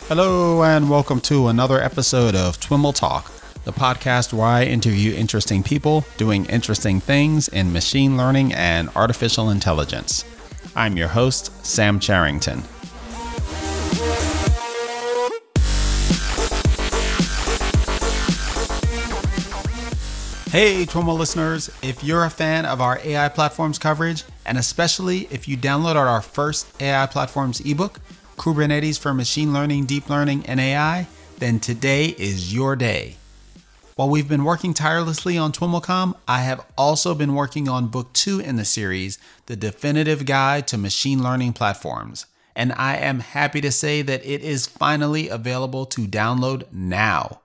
Hello and welcome to another episode of TWIML Talk, the podcast where I interview interesting people doing interesting things in machine learning and artificial intelligence. I'm your host, Sam Charrington. Hey TWIML listeners, if you're a fan of our AI platforms coverage, and especially if you downloaded our first AI platforms ebook, Kubernetes for Machine Learning, Deep Learning, and AI, then today is your day. While we've been working tirelessly on TWIMLcom, I have also been working on book 2 in the series, The Definitive Guide to Machine Learning Platforms. And I am happy to say that it is finally available to download now.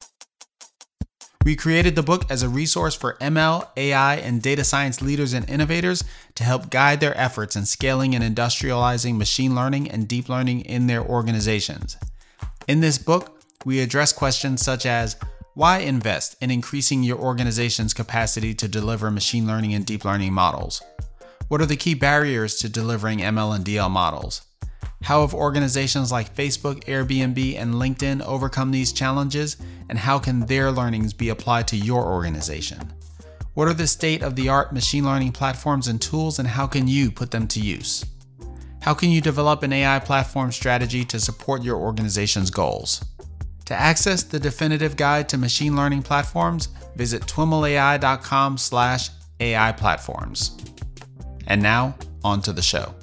We created the book as a resource for ML, AI, and data science leaders and innovators to help guide their efforts in scaling and industrializing machine learning and deep learning in their organizations. In this book, we address questions such as, why invest in increasing your organization's capacity to deliver machine learning and deep learning models? What are the key barriers to delivering ML and DL models? How have organizations like Facebook, Airbnb, and LinkedIn overcome these challenges, and how can their learnings be applied to your organization? What are the state-of-the-art machine learning platforms and tools, and how can you put them to use? How can you develop an AI platform strategy to support your organization's goals? To access the definitive guide to machine learning platforms, visit twimlai.com/AI platforms. And now, on to the show.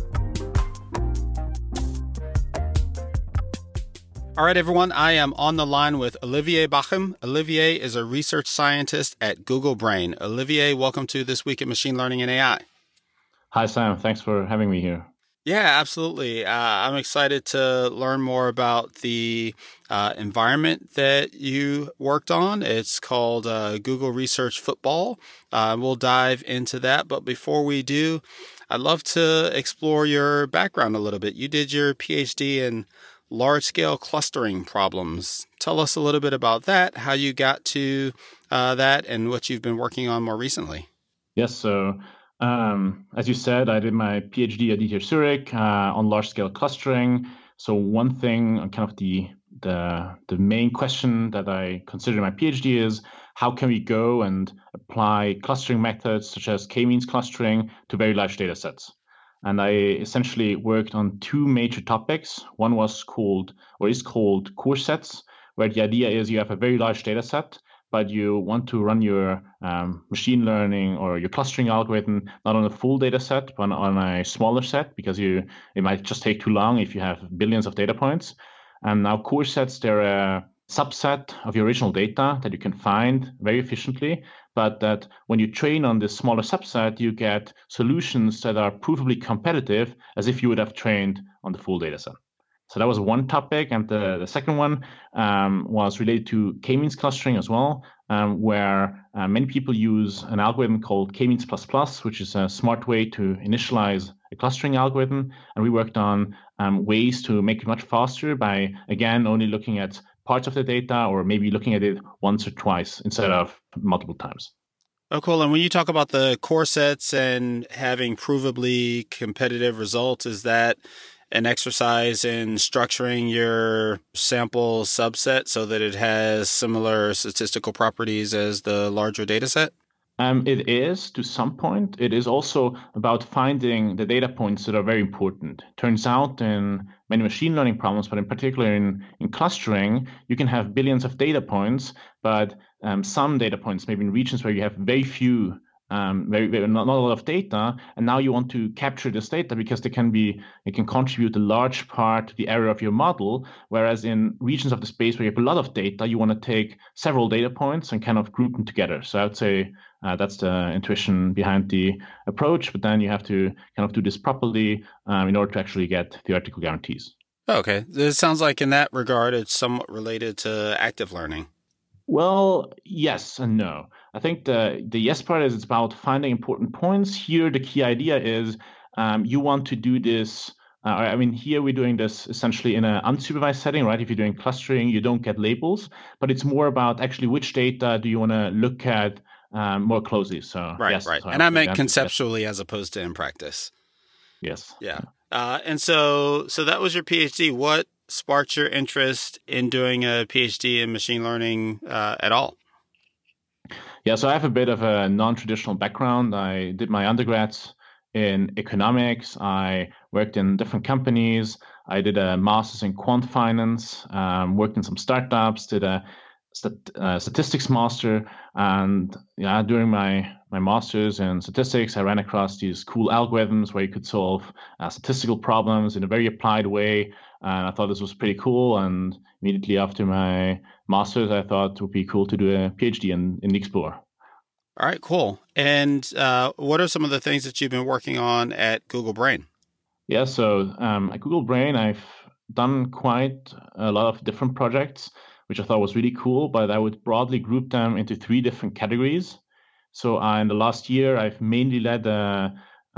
All right, everyone, I am on the line with Olivier Bachem. Olivier is a research scientist at Google Brain. Olivier, welcome to This Week in Machine Learning and AI. Hi, Sam. Thanks for having me here. Yeah, absolutely. I'm excited to learn more about the environment that you worked on. It's called Google Research Football. We'll dive into that. But before we do, I'd love to explore your background a little bit. You did your PhD in large-scale clustering problems. Tell us a little bit about that, how you got to that, and what you've been working on more recently. Yes, so as you said, I did my PhD at ETH Zurich on large-scale clustering. So one thing, kind of the main question that I considered in my PhD is, how can we go and apply clustering methods such as k-means clustering to very large data sets? And I essentially worked on two major topics. One was called core sets, where the idea is you have a very large data set, but you want to run your machine learning or your clustering algorithm not on a full data set, but on a smaller set, because it might just take too long if you have billions of data points. And now core sets, they're a subset of your original data that you can find very efficiently, but that when you train on this smaller subset, you get solutions that are provably competitive as if you would have trained on the full data set. So that was one topic. And the second one was related to k-means clustering as well, where many people use an algorithm called k-means++, which is a smart way to initialize a clustering algorithm. And we worked on ways to make it much faster by, again, only looking at parts of the data, or maybe looking at it once or twice instead of multiple times. Oh, cool. And when you talk about the core sets and having provably competitive results, is that an exercise in structuring your sample subset so that it has similar statistical properties as the larger data set? It is, to some point. It is also about finding the data points that are very important. Turns out in many machine learning problems, but in particular in clustering, you can have billions of data points, but some data points, maybe in regions where you have very few, not a lot of data, and now you want to capture this data because it can contribute a large part to the error of your model, whereas in regions of the space where you have a lot of data, you want to take several data points and kind of group them together. So I would say that's the intuition behind the approach, but then you have to kind of do this properly in order to actually get theoretical guarantees. Okay. It sounds like in that regard, it's somewhat related to active learning. Well, yes and no. I think the yes part is it's about finding important points. Here, the key idea is you want to do this. Here we're doing this essentially in an unsupervised setting, right? If you're doing clustering, you don't get labels, but it's more about actually which data do you want to look at more closely. So right, yes, right. So and I meant conceptually as opposed to in practice. Yes. Yeah. And so that was your PhD. What sparked your interest in doing a PhD in machine learning at all? Yeah, so I have a bit of a non-traditional background. I did my undergrads in economics. I worked in different companies. I did a master's in quant finance, worked in some startups, did a statistics master. And yeah, during my master's in statistics, I ran across these cool algorithms where you could solve statistical problems in a very applied way. And I thought this was pretty cool. And immediately after my master's, I thought it would be cool to do a PhD in Explorer. All right, cool. And what are some of the things that you've been working on at Google Brain? Yeah, so at Google Brain, I've done quite a lot of different projects, which I thought was really cool, but I would broadly group them into three different categories. So in the last year, I've mainly led a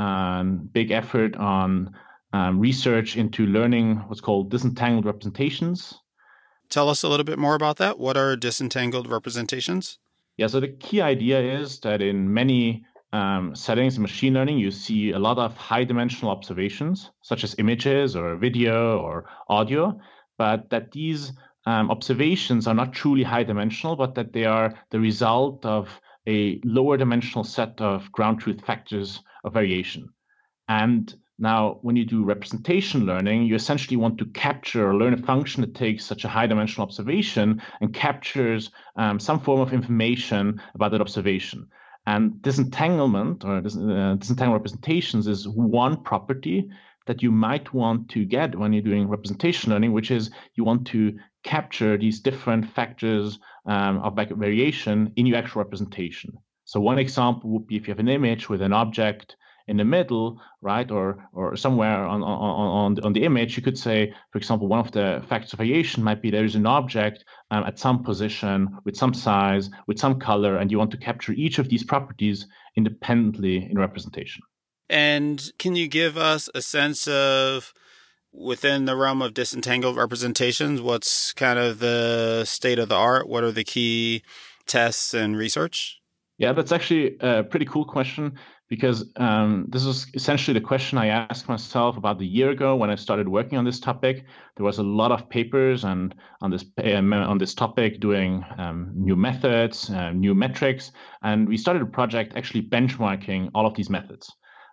big effort on research into learning what's called disentangled representations. Tell us a little bit more about that. What are disentangled representations? Yeah, so the key idea is that in many settings in machine learning, you see a lot of high-dimensional observations, such as images or video or audio, but that these observations are not truly high-dimensional, but that they are the result of a lower-dimensional set of ground truth factors of variation. And now, when you do representation learning, you essentially want to capture or learn a function that takes such a high-dimensional observation and captures some form of information about that observation. And disentanglement or disentangled representations is one property that you might want to get when you're doing representation learning, which is you want to capture these different factors of variation in your actual representation. So one example would be if you have an image with an object in the middle, right, or somewhere on the image, you could say, for example, one of the factors of variation might be there is an object at some position, with some size, with some color, and you want to capture each of these properties independently in representation. And can you give us a sense of, within the realm of disentangled representations, what's kind of the state of the art? What are the key tests and research? Yeah, that's actually a pretty cool question, because this is essentially the question I asked myself about a year ago when I started working on this topic. There was a lot of papers and on this topic doing new methods, new metrics, and we started a project actually benchmarking all of these methods.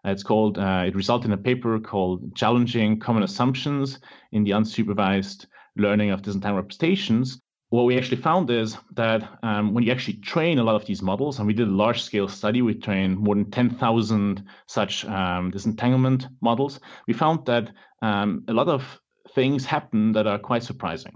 It resulted in a paper called Challenging Common Assumptions in the Unsupervised Learning of Disentangled Representations. What we actually found is that when you actually train a lot of these models, and we did a large-scale study, we trained more than 10,000 such disentanglement models, we found that a lot of things happen that are quite surprising.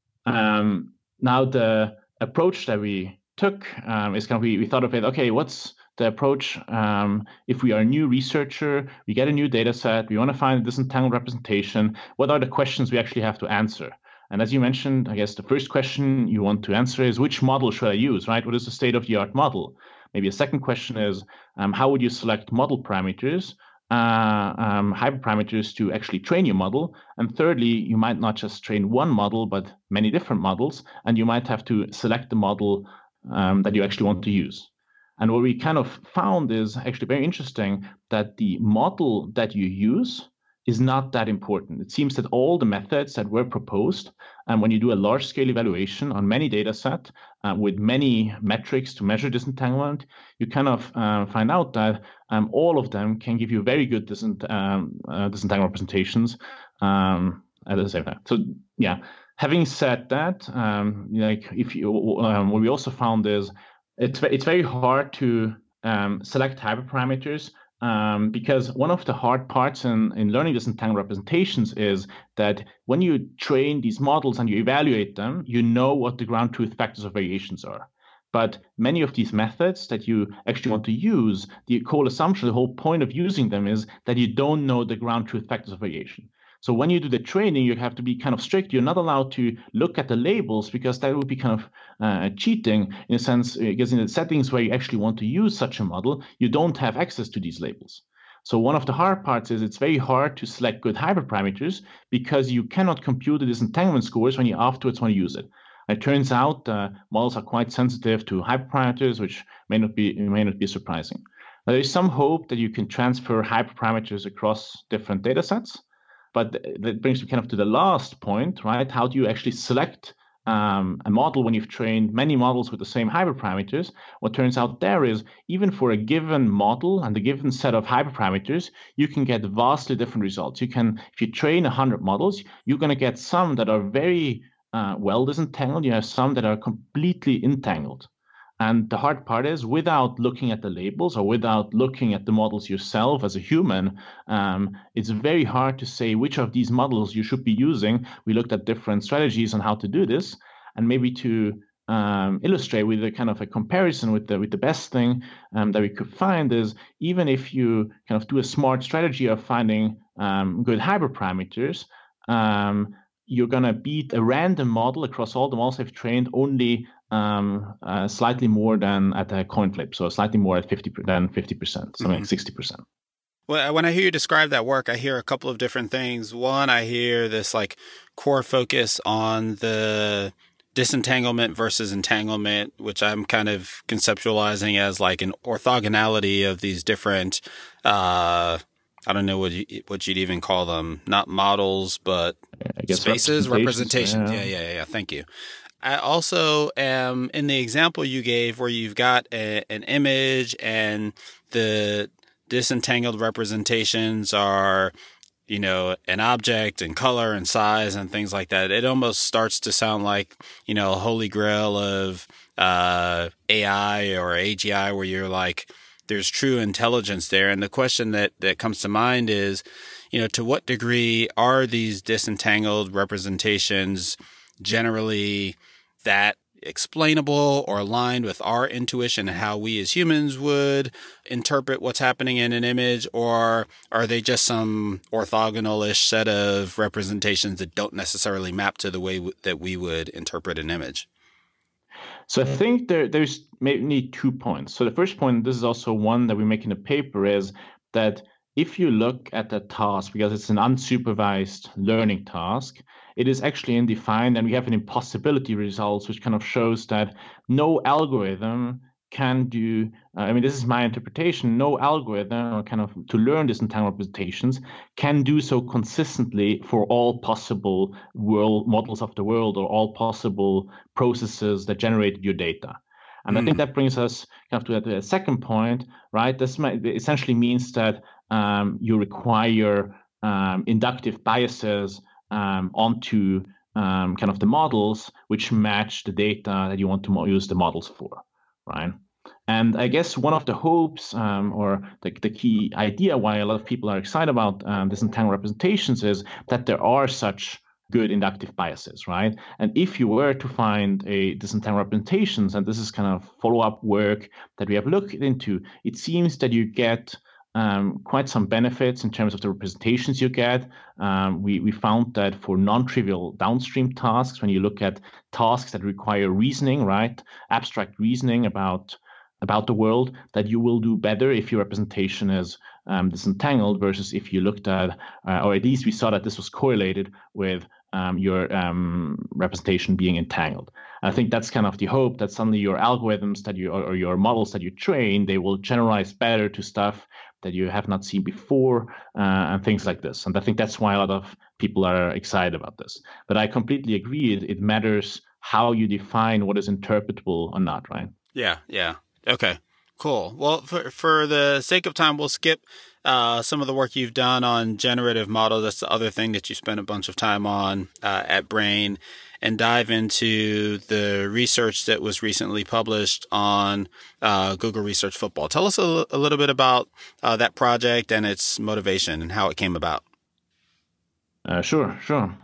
Now, the approach that we took is kind of, we thought of it, okay, what's the approach if we are a new researcher, we get a new data set, we want to find a disentangled representation, what are the questions we actually have to answer? And as you mentioned, I guess the first question you want to answer is, which model should I use, right? What is the state-of-the-art model? Maybe a second question is, how would you select model parameters, hyperparameters to actually train your model? And thirdly, you might not just train one model, but many different models, and you might have to select the model that you actually want to use. And what we kind of found is actually very interesting, that the model that you use is not that important. It seems that all the methods that were proposed, and when you do a large-scale evaluation on many data sets with many metrics to measure disentanglement, you kind of find out that all of them can give you very good disentangled representations at the same time. So yeah, having said that, what we also found is it's very hard to select hyperparameters. Because one of the hard parts in learning disentangled representations is that when you train these models and you evaluate them, you know what the ground truth factors of variations are. But many of these methods that you actually want to use, the whole assumption, the whole point of using them is that you don't know the ground truth factors of variation. So when you do the training, you have to be kind of strict. You're not allowed to look at the labels, because that would be kind of cheating in a sense, because in the settings where you actually want to use such a model, you don't have access to these labels. So one of the hard parts is it's very hard to select good hyperparameters, because you cannot compute the disentanglement scores when you afterwards want to use it. It turns out models are quite sensitive to hyperparameters, which may not be surprising. Now, there is some hope that you can transfer hyperparameters across different data sets. But that brings me kind of to the last point, right? How do you actually select a model when you've trained many models with the same hyperparameters? What turns out there is even for a given model and a given set of hyperparameters, you can get vastly different results. You can, if you train 100 models, you're going to get some that are very well disentangled. You have some that are completely entangled. And the hard part is, without looking at the labels or without looking at the models yourself as a human, it's very hard to say which of these models you should be using. We looked at different strategies on how to do this, and maybe to illustrate with a kind of a comparison with the best thing that we could find is, even if you kind of do a smart strategy of finding good hyperparameters, you're going to beat a random model across all the models I've trained only slightly more than at a coin flip, so slightly more at 50%, something like 60%. Well, when I hear you describe that work, I hear a couple of different things. One, I hear this like core focus on the disentanglement versus entanglement, which I'm kind of conceptualizing as like an orthogonality of these different, I don't know what you'd even call them, not models, but I guess spaces, representations. Yeah. Thank you. I also am in the example you gave where you've got an image and the disentangled representations are, an object and color and size and things like that. It almost starts to sound like, a holy grail of AI or AGI where you're like, there's true intelligence there. And the question that comes to mind is, to what degree are these disentangled representations generally that explainable or aligned with our intuition and how we as humans would interpret what's happening in an image, or are they just some orthogonal-ish set of representations that don't necessarily map to the way that we would interpret an image? So I think there's maybe 2 points. So the first point, this is also one that we make in the paper, is that if you look at the task, because it's an unsupervised learning task, it is actually undefined, and we have an impossibility results, which kind of shows that no algorithm can do, this is my interpretation, no algorithm or kind of to learn disentangled representations can do so consistently for all possible world models of the world or all possible processes that generated your data. And I think that brings us kind of to the second point, right? This essentially means that you require inductive biases onto kind of the models which match the data that you want to use the models for, right? And I guess one of the hopes or the key idea why a lot of people are excited about disentangled representations is that there are such good inductive biases, right? And if you were to find a disentangled representations, and this is kind of follow-up work that we have looked into, it seems that you get quite some benefits in terms of the representations you get. We found that for non-trivial downstream tasks, when you look at tasks that require reasoning, right, abstract reasoning about the world, that you will do better if your representation is disentangled versus if you looked at, or at least we saw that this was correlated with your representation being entangled. And I think that's kind of the hope that suddenly your algorithms that you or your models that you train, they will generalize better to stuff that you have not seen before and things like this. And I think that's why a lot of people are excited about this. But I completely agree. It matters how you define what is interpretable or not, right? Yeah. Okay, cool. Well, for the sake of time, we'll skip some of the work you've done on generative models. That's the other thing that you spent a bunch of time on at Brain, and dive into the research that was recently published on Google Research Football. Tell us a little bit about that project and its motivation and how it came about. Sure.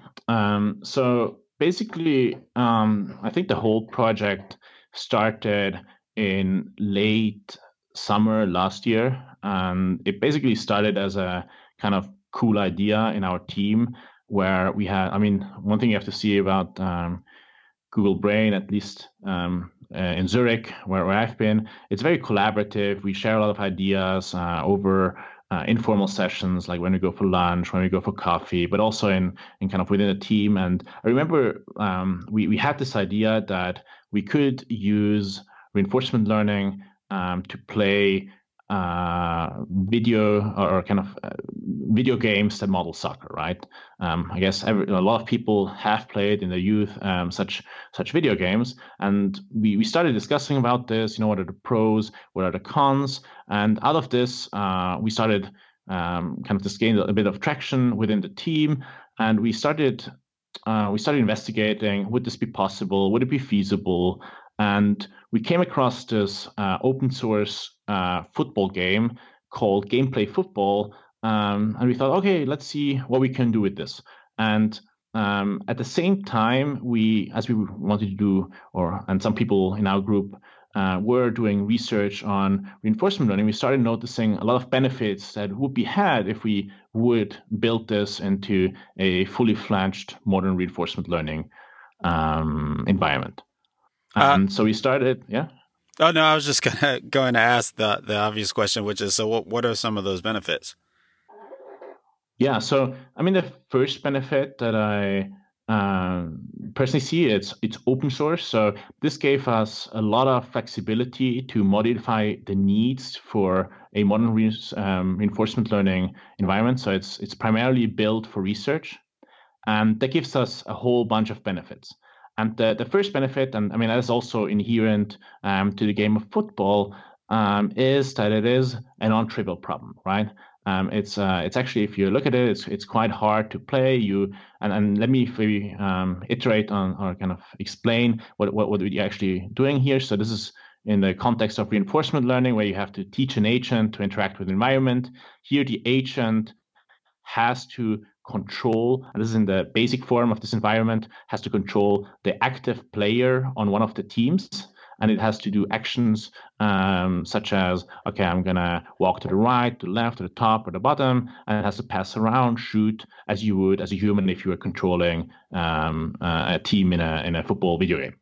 So basically, I think the whole project started in late summer last year. It basically started as a kind of cool idea in our team where we had, one thing you have to see about Google Brain, at least in Zurich, where I've been, it's very collaborative. We share a lot of ideas over informal sessions, like when we go for lunch, when we go for coffee, but also in kind of within a team. And I remember we had this idea that we could use reinforcement learning to play video or kind of video games that model soccer, right? I guess a lot of people have played in their youth such video games, and we started discussing about this. What are the pros? What are the cons? And out of this, we started kind of just gained a bit of traction within the team, and we started investigating, would this be possible? Would it be feasible? And we came across this open source football game called Gameplay Football, and we thought, okay, let's see what we can do with this. And at the same time, as we wanted to do, and some people in our group were doing research on reinforcement learning, we started noticing a lot of benefits that would be had if we would build this into a fully fledged modern reinforcement learning environment. So we started, yeah. Oh no, I was just going to ask the obvious question, which is, so what are some of those benefits? Yeah, so I mean, the first benefit that I personally see, it's open source. So this gave us a lot of flexibility to modify the needs for a modern reinforcement learning environment. So it's primarily built for research, and that gives us a whole bunch of benefits. And the first benefit, and I mean that is also inherent to the game of football, is that it is a non-trivial problem, right? It's actually, if you look at it, it's quite hard to play. And let me maybe iterate on or kind of explain what we're actually doing here. So this is in the context of reinforcement learning, where you have to teach an agent to interact with the environment. Here, the agent has to control, and this is in the basic form of this environment, has to control the active player on one of the teams. And it has to do actions such as, okay, I'm going to walk to the right, to the left, to the top, or the bottom, and it has to pass around, shoot, as you would as a human if you were controlling a team in a football video game.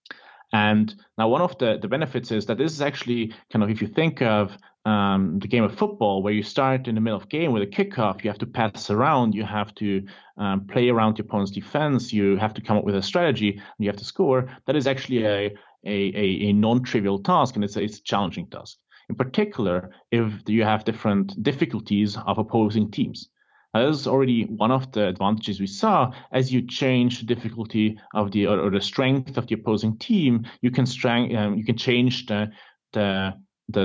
And now one of the benefits is that this is actually kind of, if you think of the game of football, where you start in the middle of game with a kickoff, you have to pass around, you have to play around your opponent's defense, you have to come up with a strategy, and you have to score. That is actually a non-trivial task, and it's a challenging task. In particular, if you have different difficulties of opposing teams. That is already one of the advantages we saw. As you change the difficulty of or the strength of the opposing team, you can change the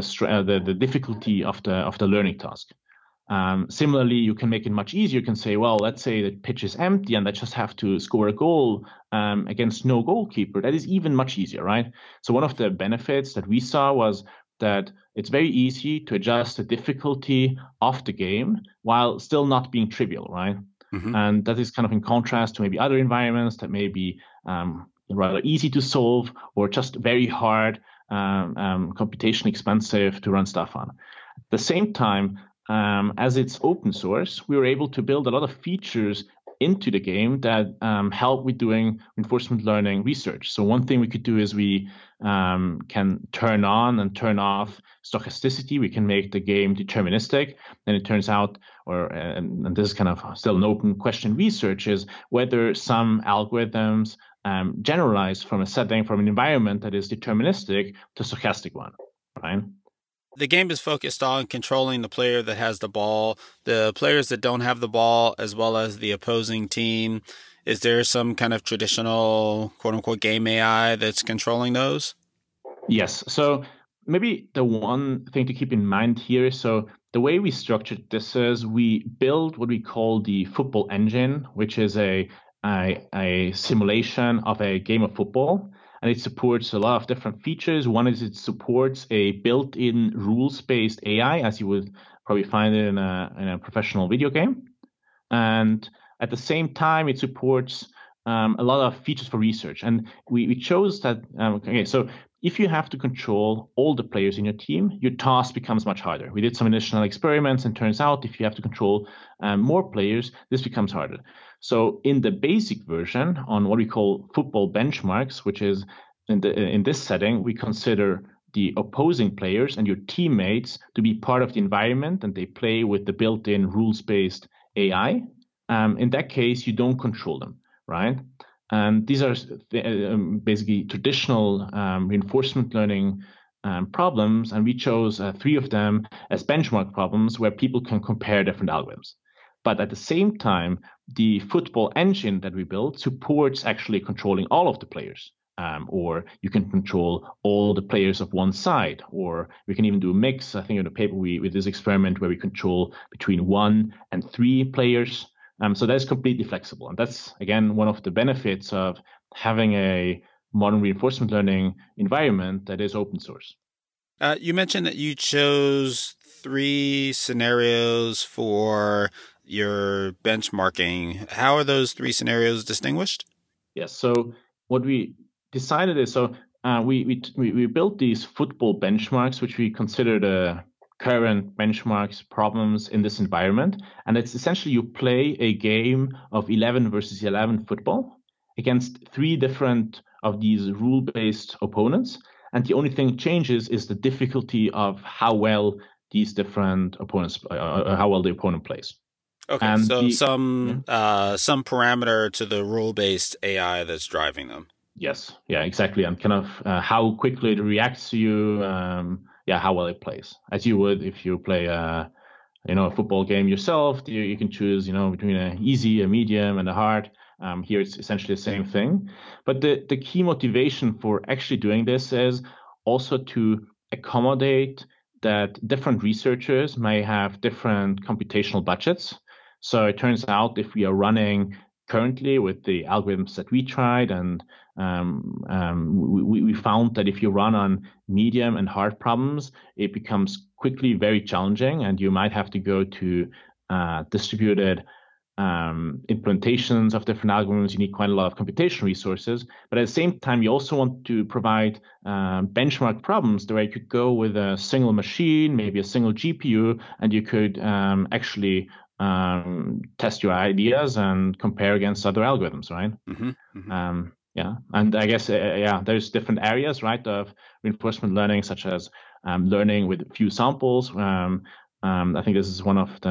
difficulty of the learning task. Similarly, you can make it much easier. You can say, well, let's say the pitch is empty and I just have to score a goal against no goalkeeper. That is even much easier, right? So one of the benefits that we saw was that it's very easy to adjust the difficulty of the game while still not being trivial, right? Mm-hmm. And that is kind of in contrast to maybe other environments that may be rather easy to solve or just very hard, computationally expensive to run stuff on. At the same time, as it's open source, we were able to build a lot of features into the game that help with doing reinforcement learning research. So one thing we could do is we can turn on and turn off stochasticity. We can make the game deterministic. And it turns out, and this is kind of still an open question research, is whether some algorithms generalize from a setting, from an environment that is deterministic to stochastic one, right? The game is focused on controlling the player that has the ball, the players that don't have the ball, as well as the opposing team. Is there some kind of traditional, quote-unquote, game AI that's controlling those? Yes. So maybe the one thing to keep in mind here is, so the way we structured this is we build what we call the football engine, which is a simulation of a game of football. And it supports a lot of different features. One is it supports a built-in rules-based AI, as you would probably find it in a professional video game. And at the same time, it supports a lot of features for research. And we chose that. Okay, so if you have to control all the players in your team, your task becomes much harder. We did some initial experiments, and turns out if you have to control more players, this becomes harder. So in the basic version, on what we call football benchmarks, which is in this setting, we consider the opposing players and your teammates to be part of the environment, and they play with the built-in rules-based AI. In that case, you don't control them, right? And these are basically traditional reinforcement learning problems, and we chose 3 of them as benchmark problems where people can compare different algorithms. But at the same time, the football engine that we built supports actually controlling all of the players. Or you can control all the players of one side, or we can even do a mix. I think in the paper we with this experiment where we control between 1 and 3 players. So that's completely flexible. And that's, again, one of the benefits of having a modern reinforcement learning environment that is open source. You mentioned that you chose 3 scenarios for your benchmarking. How are those 3 scenarios distinguished? Yes. So what we decided is, we built these football benchmarks, which we consider the current benchmarks problems in this environment. And it's essentially you play a game of 11 versus 11 football against 3 different of these rule-based opponents. And the only thing changes is the difficulty of how well these different opponents, how well the opponent plays. Okay, and so some parameter to the rule-based AI that's driving them. Yes, yeah, exactly, and kind of how quickly it reacts to you, how well it plays, as you would if you play a football game yourself. You can choose, between an easy, a medium, and a hard. Here it's essentially the same thing, but the key motivation for actually doing this is also to accommodate that different researchers may have different computational budgets. So it turns out if we are running currently with the algorithms that we tried, and we found that if you run on medium and hard problems, it becomes quickly very challenging, and you might have to go to distributed implementations of different algorithms. You need quite a lot of computational resources, but at the same time, you also want to provide benchmark problems where you could go with a single machine, maybe a single GPU, and you could actually test your ideas and compare against other algorithms, right? Mm-hmm. Mm-hmm. And I guess, there's different areas, right, of reinforcement learning, such as learning with few samples. I think this is one of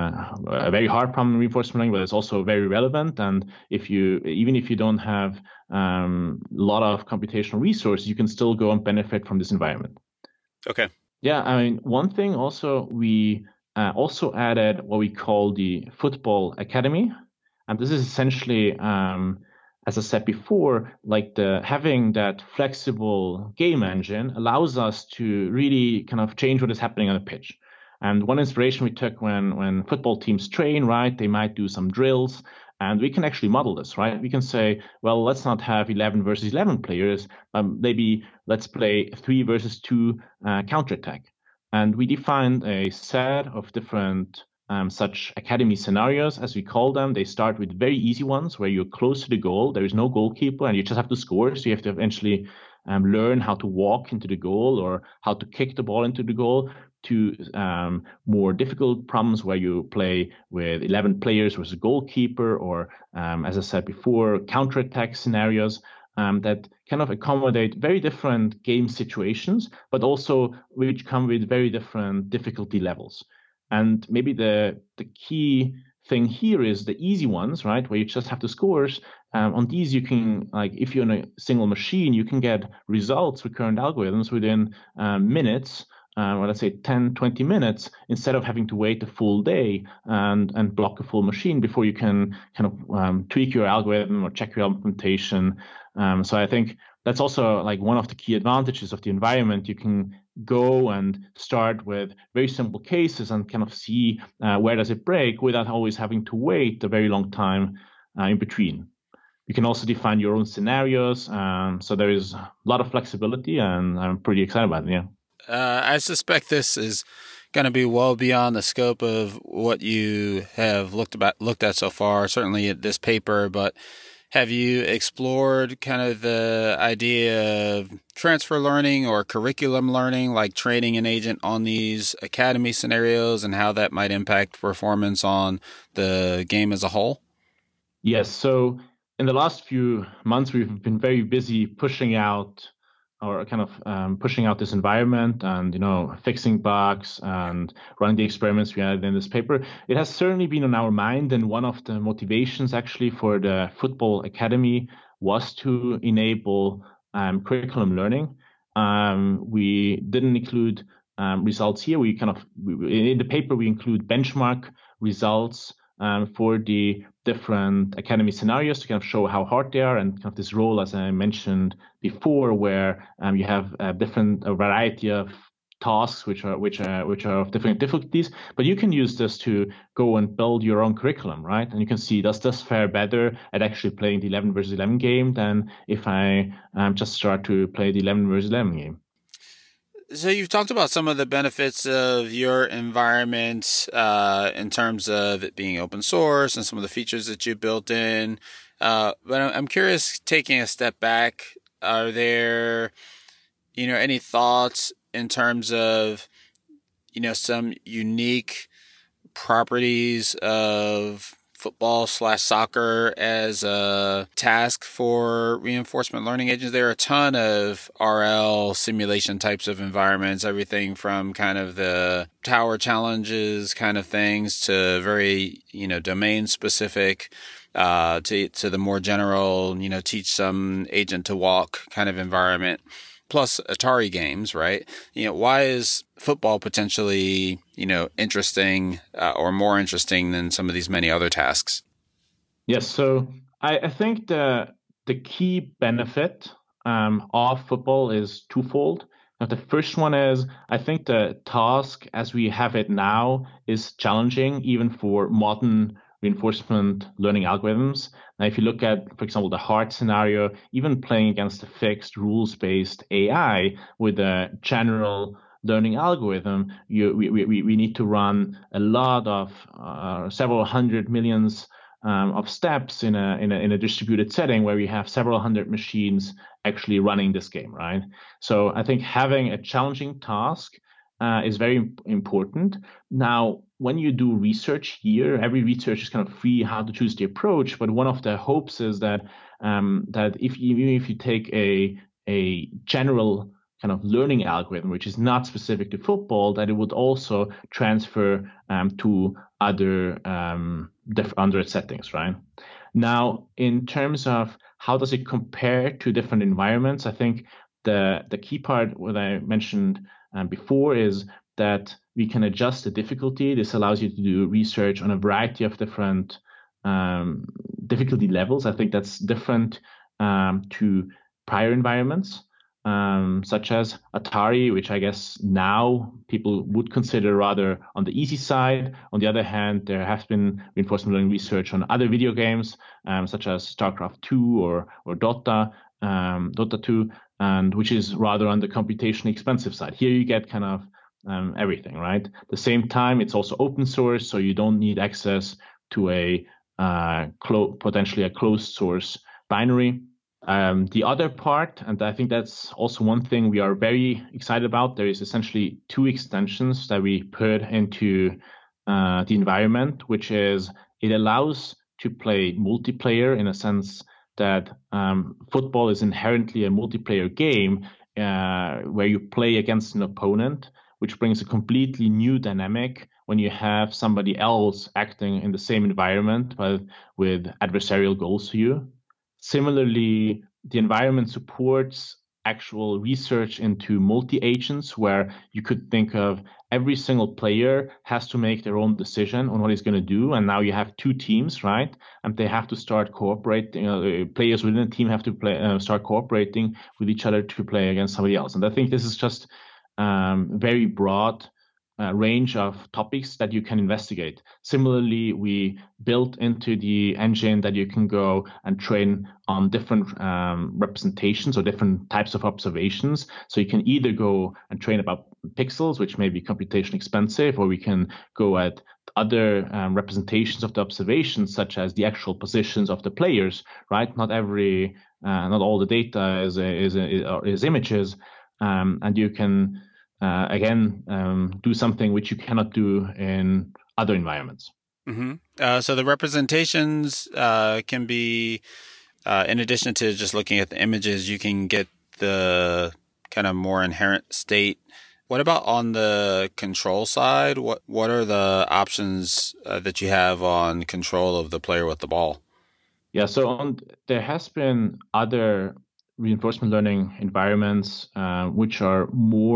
a very hard problem in reinforcement learning, but it's also very relevant. And even if you don't have a lot of computational resources, you can still go and benefit from this environment. Okay. Yeah, I mean, one thing also, we also added what we call the Football Academy. And this is essentially, as I said before, like having that flexible game engine allows us to really kind of change what is happening on the pitch. And one inspiration we took when football teams train, right, they might do some drills, and we can actually model this, right? We can say, well, let's not have 11 versus 11 players. Maybe let's play 3 versus 2 counterattack. And we defined a set of different such academy scenarios, as we call them. They start with very easy ones where you're close to the goal. There is no goalkeeper, and you just have to score. So you have to eventually learn how to walk into the goal or how to kick the ball into the goal, to more difficult problems where you play with 11 players versus a goalkeeper, or as I said before, counterattack scenarios that kind of accommodate very different game situations, but also which come with very different difficulty levels. And maybe the key thing here is the easy ones, right, where you just have to scores. On these, you can, like, if you're on a single machine, you can get results with current algorithms within minutes, or let's say 10, 20 minutes, instead of having to wait a full day and block a full machine before you can kind of tweak your algorithm or check your implementation. So I think that's also like one of the key advantages of the environment. You can go and start with very simple cases and kind of see where does it break without always having to wait a very long time in between. You can also define your own scenarios. So there is a lot of flexibility, and I'm pretty excited about it. Yeah. I suspect this is going to be well beyond the scope of what you have looked at so far, certainly at this paper, but have you explored kind of the idea of transfer learning or curriculum learning, like training an agent on these academy scenarios and how that might impact performance on the game as a whole? Yes. So in the last few months, we've been very busy pushing out this environment and, fixing bugs and running the experiments we had in this paper. It has certainly been on our mind, and one of the motivations actually for the Football Academy was to enable curriculum learning. We didn't include results here. In the paper, we include benchmark results for the different academy scenarios to kind of show how hard they are, and kind of this role, as I mentioned before, where you have a variety of tasks which are of different difficulties, but you can use this to go and build your own curriculum, right? And you can see, does this fare better at actually playing the 11 versus 11 game than if I just start to play the 11 versus 11 game? So you've talked about some of the benefits of your environment in terms of it being open source and some of the features that you built in. But I'm curious, taking a step back, are there, any thoughts in terms of, some unique properties of football/soccer as a task for reinforcement learning agents? There are a ton of RL simulation types of environments, everything from kind of the tower challenges kind of things to very, domain specific, to the more general, teach some agent to walk kind of environment. Plus Atari games, right? Why is football potentially, interesting or more interesting than some of these many other tasks? Yes, so I think the key benefit of football is twofold. Now, the first one is, I think the task as we have it now is challenging even for modern reinforcement learning algorithms. Now, if you look at, for example, the hard scenario, even playing against a fixed rules-based AI with a general learning algorithm, we need to run a lot of several hundred millions of steps in a distributed setting where we have several hundred machines actually running this game, right? So I think having a challenging task is very important. Now, when you do research here, every research is kind of free how to choose the approach. But one of the hopes is that if you take a general kind of learning algorithm, which is not specific to football, that it would also transfer to other settings, right? Now, in terms of how does it compare to different environments, I think the key part, what I mentioned before, is that we can adjust the difficulty. This allows you to do research on a variety of different difficulty levels. I think that's different to prior environments, such as Atari, which I guess now people would consider rather on the easy side. On the other hand, there has been reinforcement learning research on other video games, such as StarCraft 2 or Dota 2, and which is rather on the computationally expensive side. Here you get kind of everything, right? At the same time, it's also open source, so you don't need access to a potentially a closed source binary. The other part, and I think that's also one thing we are very excited about, there is essentially two extensions that we put into the environment, which is it allows to play multiplayer in a sense that football is inherently a multiplayer game where you play against an opponent, which brings a completely new dynamic when you have somebody else acting in the same environment but with adversarial goals to you. Similarly, the environment supports actual research into multi-agents, where you could think of every single player has to make their own decision on what he's going to do. And now you have two teams, right? And they have to start cooperating. Players within a team have to start cooperating with each other to play against somebody else. And I think this is just very broad range of topics that you can investigate. Similarly, we built into the engine that you can go and train on different representations or different types of observations. So you can either go and train about pixels, which may be computationally expensive, or we can go at other representations of the observations, such as the actual positions of the players, right? Not all the data is images, and you can do something which you cannot do in other environments. Mm-hmm. So the representations can be, in addition to just looking at the images, you can get the kind of more inherent state. What about on the control side? What are the options that you have on control of the player with the ball? Yeah, so there has been other reinforcement learning environments, which are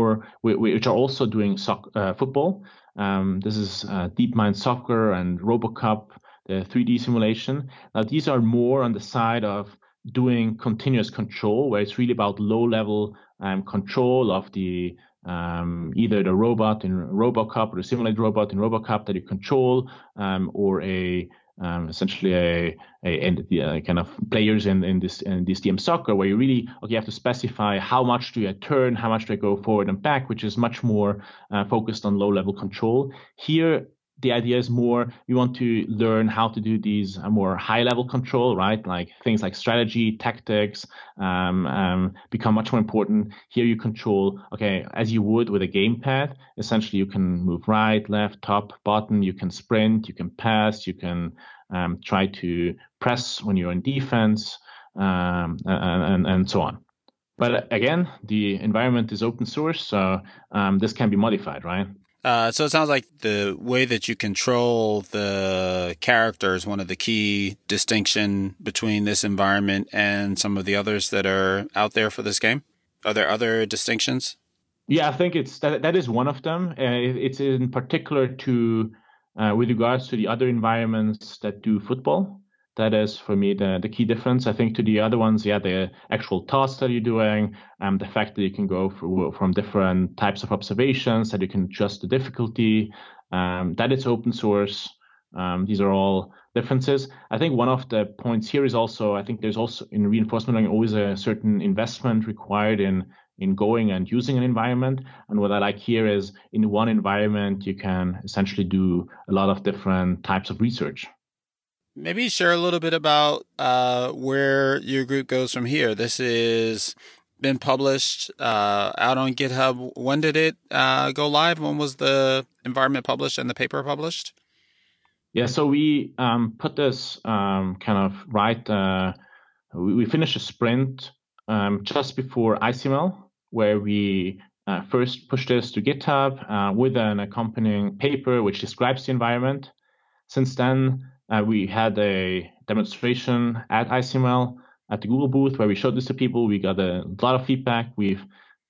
also doing football. This is DeepMind Soccer and RoboCup, the 3D simulation. Now, these are more on the side of doing continuous control, where it's really about low-level control of the either the robot in RoboCup or the simulated robot in RoboCup that you control, or essentially a kind of players in this DM Soccer, where you have to specify how much do I turn, how much do I go forward and back, which is much more focused on low-level control. Here, the idea is more you want to learn how to do these more high-level control, right? Like things like strategy, tactics become much more important. Here you control, as you would with a gamepad. Essentially, you can move right, left, top, bottom. You can sprint, you can pass, you can try to press when you're in defense, and so on. But again, the environment is open source, so this can be modified, right? So it sounds like the way that you control the character is one of the key distinction between this environment and some of the others that are out there for this game. Are there other distinctions? Yeah, I think that is one of them. It's in particular with regards to the other environments that do football. That is, for me, the key difference. I think to the other ones, the actual tasks that you're doing, the fact that you can go from different types of observations, that you can adjust the difficulty, that it's open source. These are all differences. I think one of the points here is also, I think there's also in reinforcement learning always a certain investment required in going and using an environment. And what I like here is in one environment, you can essentially do a lot of different types of research. Maybe share a little bit about where your group goes from here. This has been published out on GitHub. When did it go live? When was the environment published and the paper published? Yeah, so we put this kind of right. We finished a sprint just before ICML, where we first pushed this to GitHub with an accompanying paper which describes the environment. Since then, we had a demonstration at ICML at the Google booth where we showed this to people. We got a lot of feedback. We've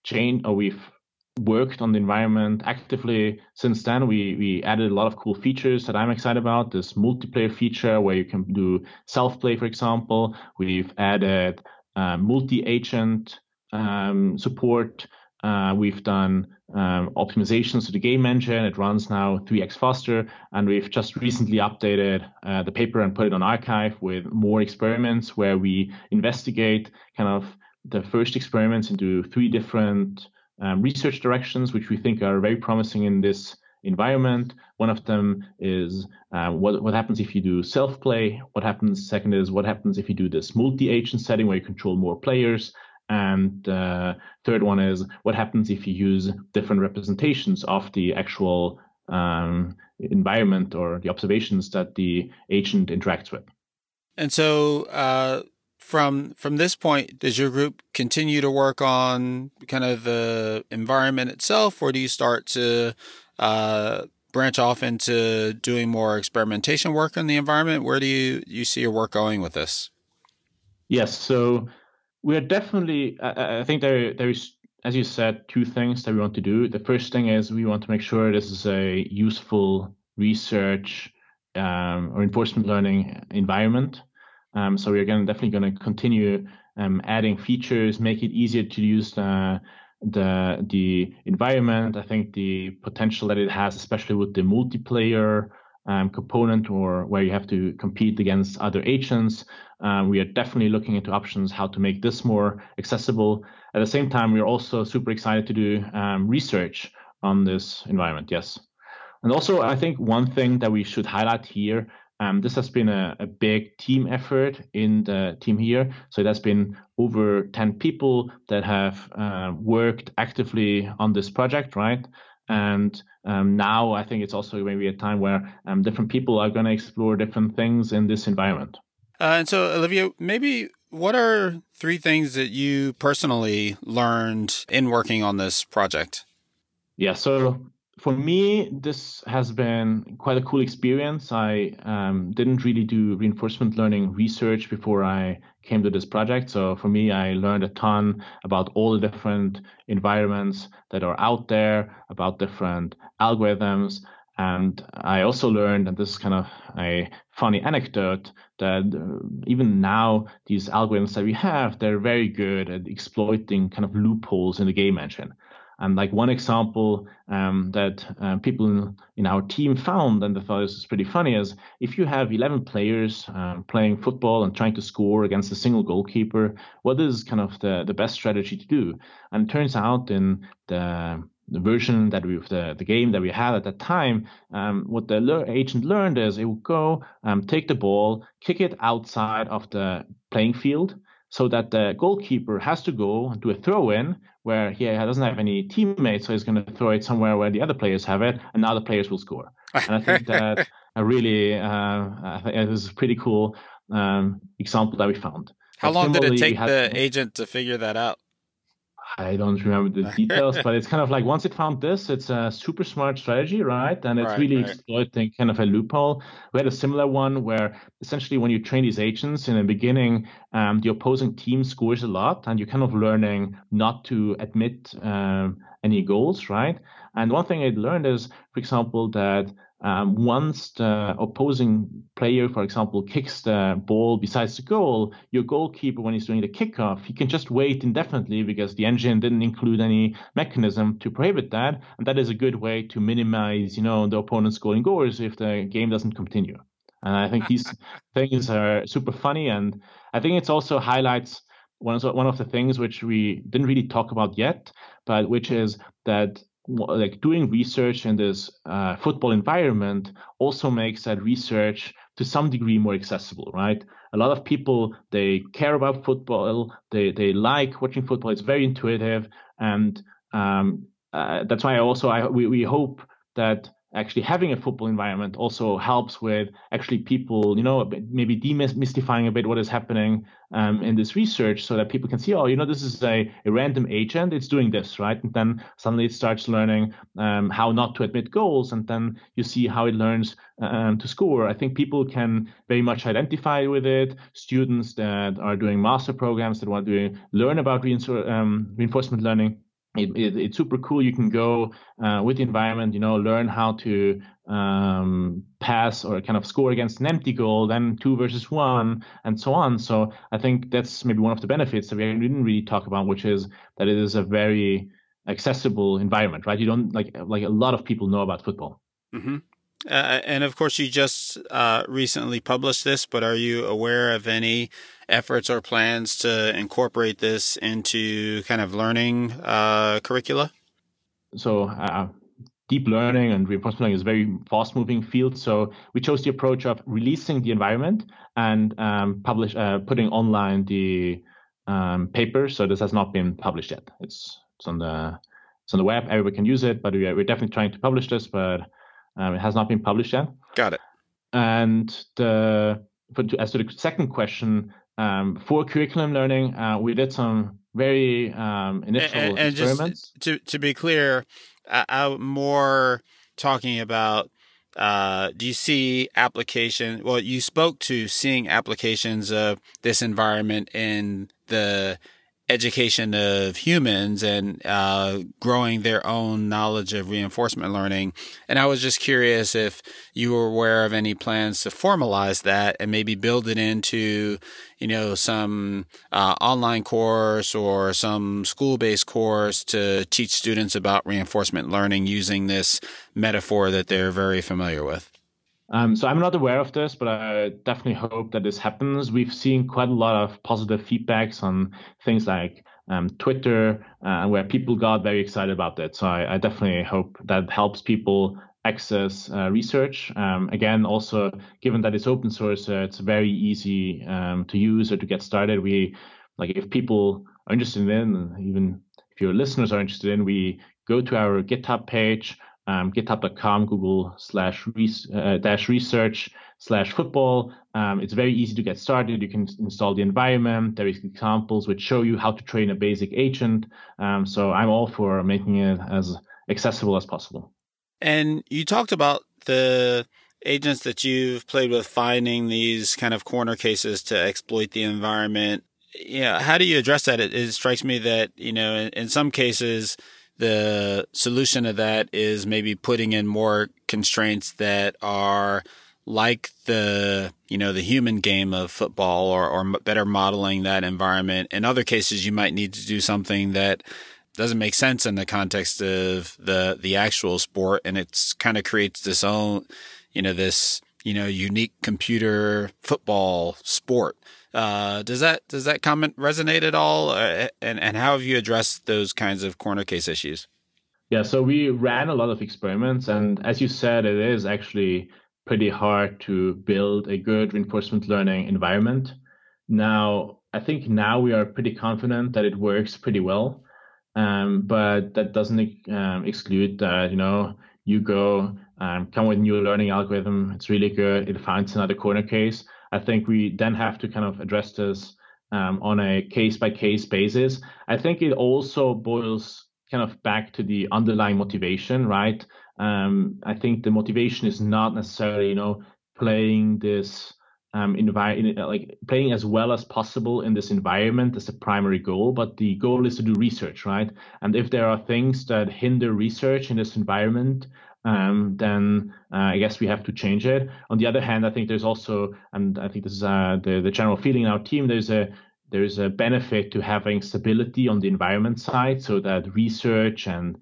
worked on the environment actively since then. We added a lot of cool features that I'm excited about. This multiplayer feature where you can do self-play, for example. We've added multi-agent support. We've done optimizations to the game engine. It runs now 3x faster. And we've just recently updated the paper and put it on archive with more experiments where we investigate kind of the first experiments into 3 different research directions, which we think are very promising in this environment. One of them is what happens if you do self-play. Second is what happens if you do this multi-agent setting where you control more players. And third one is what happens if you use different representations of the actual environment or the observations that the agent interacts with. And so from this point, does your group continue to work on kind of the environment itself, or do you start to branch off into doing more experimentation work in the environment? Where do you see your work going with this? Yes, so we're definitely, I think there is, as you said, 2 things that we want to do. The first thing is we want to make sure this is a useful research or reinforcement learning environment. So we're definitely going to continue adding features, make it easier to use the environment. I think the potential that it has, especially with the multiplayer component or where you have to compete against other agents. We are definitely looking into options how to make this more accessible. At the same time, we are also super excited to do research on this environment. Yes. And also, I think one thing that we should highlight here, this has been a big team effort in the team here. So it has been over 10 people that have worked actively on this project, right? And now I think it's also maybe a time where different people are going to explore different things in this environment. And so, Olivier, maybe what are 3 things that you personally learned in working on this project? Yeah, so For me, this has been quite a cool experience. I didn't really do reinforcement learning research before I came to this project. So for me, I learned a ton about all the different environments that are out there, about different algorithms. And I also learned, and this is kind of a funny anecdote, that even now, these algorithms that we have, they're very good at exploiting kind of loopholes in the game engine. And like one example that people in our team found, and I thought this was pretty funny, is if you have 11 players playing football and trying to score against a single goalkeeper, what is kind of the best strategy to do? And it turns out in the version that the game that we had at that time, what the agent learned is it would go take the ball, kick it outside of the playing field, so that the goalkeeper has to go and do a throw in where he doesn't have any teammates, so he's going to throw it somewhere where the other players have it, and now the players will score. And I think that I think it was a pretty cool example that we found. How long did it take the agent to figure that out? I don't remember the details, but it's kind of like once it found this, it's a super smart strategy, right? And it's really exploiting kind of a loophole. We had a similar one where essentially when you train these agents in the beginning, the opposing team scores a lot and you're kind of learning not to admit any goals, right? And one thing I learned is, for example, that once the opposing player, for example, kicks the ball besides the goal, your goalkeeper, when he's doing the kickoff, he can just wait indefinitely because the engine didn't include any mechanism to prohibit that. And that is a good way to minimize, the opponent's scoring goals if the game doesn't continue. And I think these things are super funny. And I think it also highlights one of the things which we didn't really talk about yet, but which is that like doing research in this football environment also makes that research to some degree more accessible, right? A lot of people, they care about football, they like watching football, it's very intuitive, and that's why we hope that actually having a football environment also helps with actually people, maybe demystifying a bit what is happening in this research, so that people can see, this is a random agent, it's doing this, right? And then suddenly it starts learning how not to admit goals, and then you see how it learns to score. I think people can very much identify with it. Students that are doing master programs that want to learn about reinforcement learning, it's super cool. You can go with the environment, learn how to pass or kind of score against an empty goal, then 2 versus 1, and so on. So I think that's maybe one of the benefits that we didn't really talk about, which is that it is a very accessible environment, right? You don't like a lot of people know about football. Mm-hmm. And of course, you just recently published this, but are you aware of any efforts or plans to incorporate this into kind of learning curricula? So deep learning and reinforcement learning is a very fast-moving field. So we chose the approach of releasing the environment and putting online the paper. So this has not been published yet. It's on the web. Everybody can use it, but we're definitely trying to publish this, but it has not been published yet. Got it. And as to the second question, for curriculum learning, we did some very initial experiments. Just to be clear, I'm more talking about, do you see application? Well, you spoke to seeing applications of this environment in the education of humans and growing their own knowledge of reinforcement learning. And I was just curious if you were aware of any plans to formalize that and maybe build it into, some online course or some school-based course to teach students about reinforcement learning using this metaphor that they're very familiar with. So I'm not aware of this, but I definitely hope that this happens. We've seen quite a lot of positive feedbacks on things like Twitter, where people got very excited about that. So I definitely hope that helps people access research. Again, also, given that it's open source, it's very easy to use or to get started. If people are interested in, even if your listeners are interested in, we go to our GitHub page, github.com, Google/research/football. It's very easy to get started. You can install the environment. There is examples which show you how to train a basic agent. So I'm all for making it as accessible as possible. And you talked about the agents that you've played with finding these kind of corner cases to exploit the environment. How do you address that? It strikes me that, in some cases, the solution to that is maybe putting in more constraints that are like the human game of football or better modeling that environment. In other cases, you might need to do something that doesn't make sense in the context of the actual sport. And it's kind of creates this own, this, unique computer football sport. Does that comment resonate at all? And how have you addressed those kinds of corner case issues? Yeah, so we ran a lot of experiments, and as you said, it is actually pretty hard to build a good reinforcement learning environment. Now, I think now we are pretty confident that it works pretty well, but that doesn't exclude that, you go come with a new learning algorithm, it's really good, it finds another corner case. I think we then have to kind of address this on a case-by-case basis. I think it also boils kind of back to the underlying motivation, right? I think the motivation is not necessarily, playing this playing as well as possible in this environment as a primary goal, but the goal is to do research, right? And if there are things that hinder research in this environment, then I guess we have to change it. On the other hand, I think there's also, and I think this is the general feeling in our team, there's a benefit to having stability on the environment side so that research and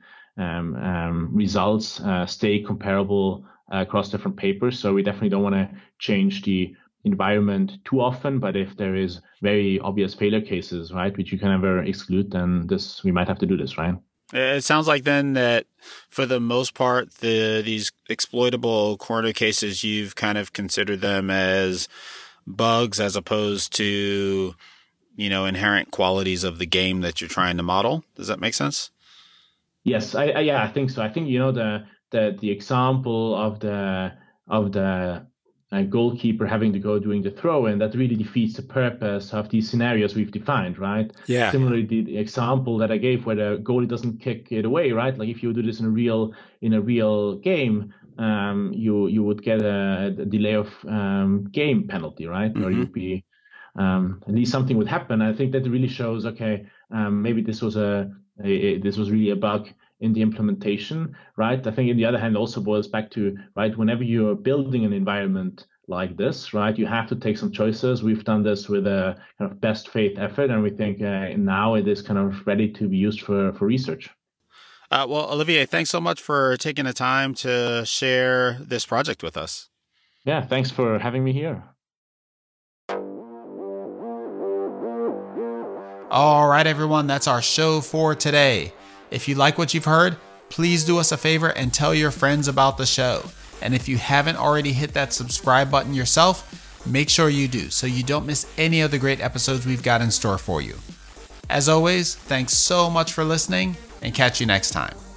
results stay comparable across different papers. So we definitely don't want to change the environment too often, but if there is very obvious failure cases, right, which you can never exclude, then we might have to do this, right? It sounds like then that for the most part, these exploitable corner cases, you've kind of considered them as bugs as opposed to, inherent qualities of the game that you're trying to model. Does that make sense? Yes, I think so. I think, the example of the goalkeeper having to go doing the throw in, that really defeats the purpose of these scenarios we've defined, right? Yeah. Similarly, the example that I gave where the goalie doesn't kick it away, right? Like if you do this in a real game, you would get a delay of game penalty, right? Mm-hmm. Or you'd be at least something would happen. I think that really shows, okay, maybe this was really a bug in the implementation, right? I think, on the other hand, also boils back to, right, whenever you're building an environment like this, right, you have to take some choices. We've done this with a kind of best faith effort, and we think now it is kind of ready to be used for research. Well, Olivier, thanks so much for taking the time to share this project with us. Yeah, thanks for having me here. All right, everyone, that's our show for today. If you like what you've heard, please do us a favor and tell your friends about the show. And if you haven't already hit that subscribe button yourself, make sure you do so you don't miss any of the great episodes we've got in store for you. As always, thanks so much for listening, and catch you next time.